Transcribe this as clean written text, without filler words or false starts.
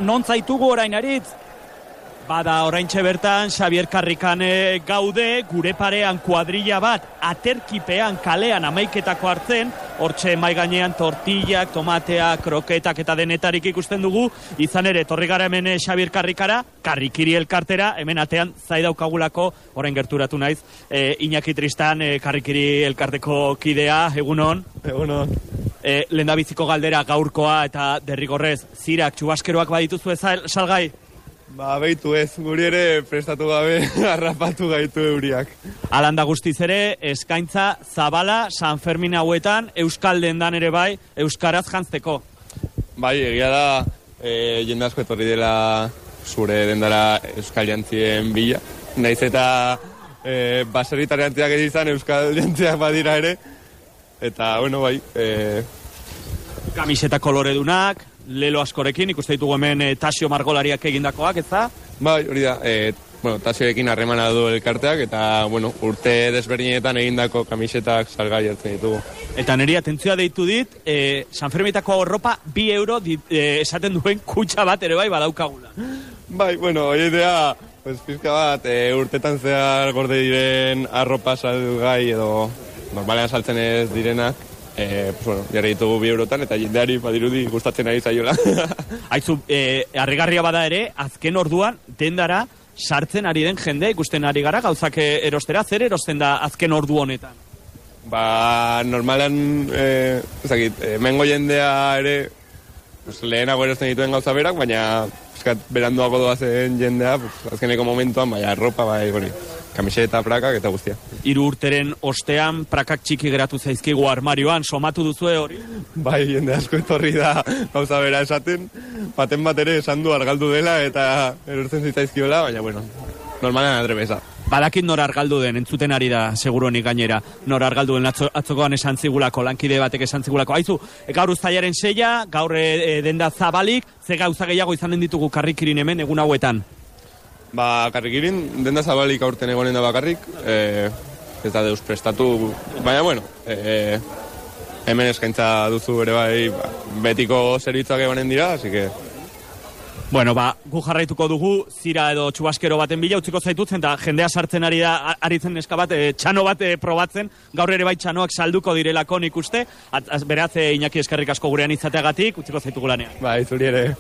non zaitugu orain Aritz? Bada, oraintxe bertan, Xabier Karrikane gaude, gure parean kuadrilla bat, aterkipean, kalean, amaiketako hartzen, hortxe mai gainean tortillak, tomateak, kroketak eta denetarik ikusten dugu, izan ere, torri gara hemen Xabier Karrikara, Karrikiri elkartera, hemen atean zaidaukagulako, orain gerturatu naiz, Iñaki Tristan, Karrikiri elkarteko kidea, egunon. Egunon. Lehendabiziko galdera gaurkoa eta derrigorrez, zirak, txubaskeroak badituzu salgai? Ba, behitu ez, guri ere prestatu gabe harrapatu gaitu euriak. Alanda guztiz ere, eskaintza zabala San Fermin hauetan, Euskal dendan ere bai, Euskaraz jantzteko. Bai, egia da, jende asko etorri dela zure dendara Euskal jantzien bila. Naiz eta baserritar jantziak izan Euskal jantziak badira ere. Eta, bueno, bai. Kamiseta koloredunak, lelo askorekin, ikuste ditugu hemen Tasio Margolariak egindakoak, ez da? Bai, hori da, Tasioekin harremana du elkarteak, eta, bueno, urte desberdinetan egindako kamisetak salgai hartzen ditugu. Eta niri atentzioa deitu dit, San Fermitako ropa 2 euro esaten duen kutxa bat ere bai badaukagula. Bai, bueno, hori idea, pizka bat, urtetan zehar gorde diren arropa salgai edo normalean saltzen ez direnak, jarri ditugu 2 eurotan, eta jendeari badirudi gustatzen ari zaiola. Aizu, harrigarria bada ere, azken orduan, dendara, sartzen ari den jende, ikusten ari gara, gauzak erostera, zer erosten da azken ordu honetan? Ba, normalan, mengo jendea ere, lehenago erosten dituen gauza berak, baina beranduago doazen jendea, azkeneko momentuan, bai, arropa, bai, kamiseta, prakak eta guztia. 3 urteren ostean, prakak txiki geratu zaizkigu armarioan, somatu duzue hori? Bai, jende asko etorri da gauza bera esaten, baten bat ere esan du argaldu dela eta erortzen zitzaizkiola, baina, bueno, normalan adrebesa. Badakit nor argaldu den, entzuten ari da, seguruenik gainera, nor argaldu den atzokoan esan zigulako, lankide batek esan zigulako. Aizu, gaur uztailaren 6, gaur denda zabalik, ze gauza gehiago izanen ditugu Karrikirin hemen, egun hauetan? Ba, Karrikirin denda zabalik aurten egonen da bakarrik, ez da deus prestatu, baina, bueno, hemen eskaintza duzu ere bai, betiko zerbitzuak egonen dira, así que... Bueno, gu jarraituko dugu, zira edo txubaskero baten bila, utziko zaitutzen, eta jendea sartzen ari da, aritzen neska bat, txano bat probatzen, gaur ere bai txanoak salduko direlako nik uste, beraz, Iñaki eskerrik asko gurean izateagatik, utziko zaitugu lanean. Bai, zuri ere.